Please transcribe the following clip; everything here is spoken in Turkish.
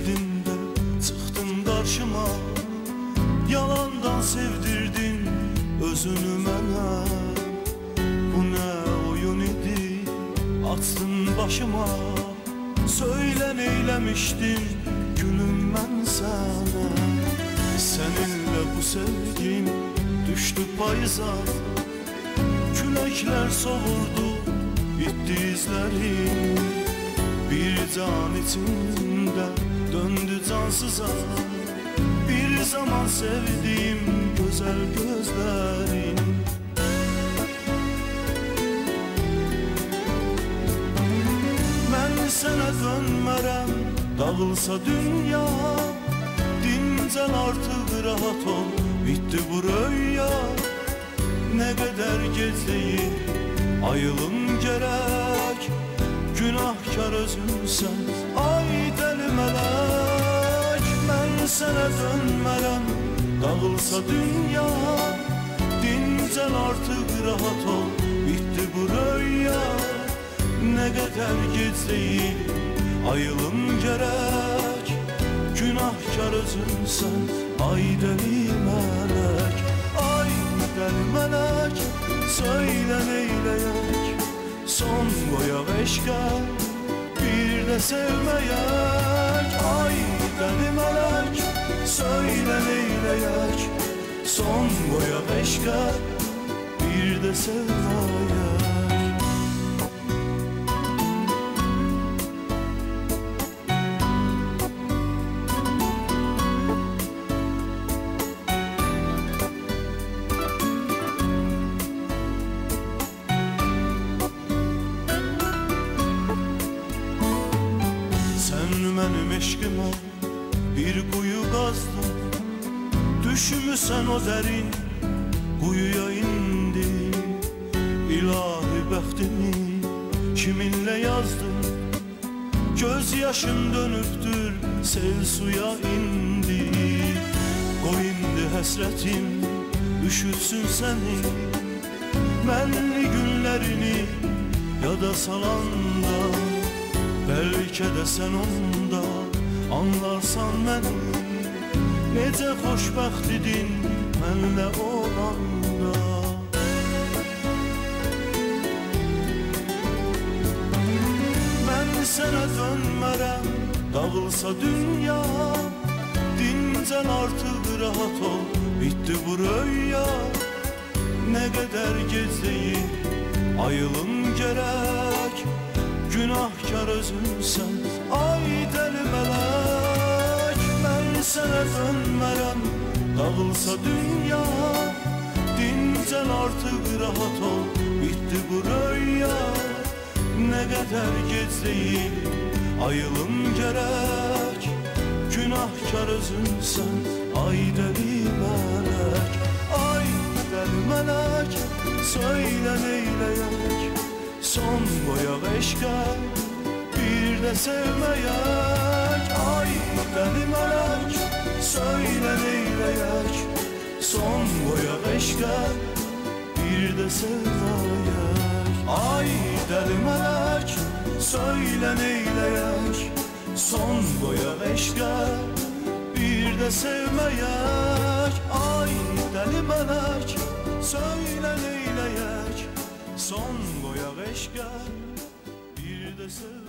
geldin de çıktın karşıma, yalandan sevdirdin özünü mənə. Bu ne oyun idi açtın başıma, söyle neylemiştim gülüm ben sana. Seninle bu sevgim düştü payıza, külekler savurdu gitti izlerim. Bir can içinde döndü cansıza, bir zaman sevdiğim güzel gözlerin. Ben sana dönmərəm, dağılsa dünya, dincel artık rahat ol, bitti bu rüya. Ne kadar gec değil, ayılım gerek, günahkar özünsən, ay deli melek. Ben sana dönmərəm, dağılsa dünya, dincel artık rahat ol, bitti bu rüya. Ne kadar gec değil, ayılım gerek, günahkar özünsən, ay deli melek. Ay deli melek, söyle neyleyek, son koyaq eşqə, bir de sevmeyek. Ay deli melek, söyle neyleyek, son koyaq eşqə, bir de sevmeyek. Benim eşkime bir kuyu kazdın, düşmüşsen o derin kuyuya indi. İlahi bəxtimi kiminle yazdın, göz yaşım dönüptür sel suya indi. Qoy indi həsrətim üşütsün seni, mənli günlerini yada salanda. Belki de sen onda anlarsan beni, nece xoşbəxt idin mənlə olanda. Ben sana dönmərəm, dağılsa dünya, dincel artık rahat ol, bitti bu rüya. Ne kadar gec değil, ayılım gerek, günahkar özünsən, ay deli melek. Ben sana dönmərəm, dağılsa dünya, dincel artık rahat ol, bitti bu rüya. Ne kadar gec değil, ayılım gerek, günahkar özünsən, ay deli melek. Ay deli melek, söyle neyleyek, son koyaq eşqə, bir de sevmeyek. Ay deli melek, söyle neyleyek, son koyaq eşqə, bir de sevmeyek. Ay deli melek, söyle neyleyek, son koyaq eşqə, bir de sevmeyek. Ay deli melek, söyle neyleyek, son koyaq eşqə, bir de sevmeyek.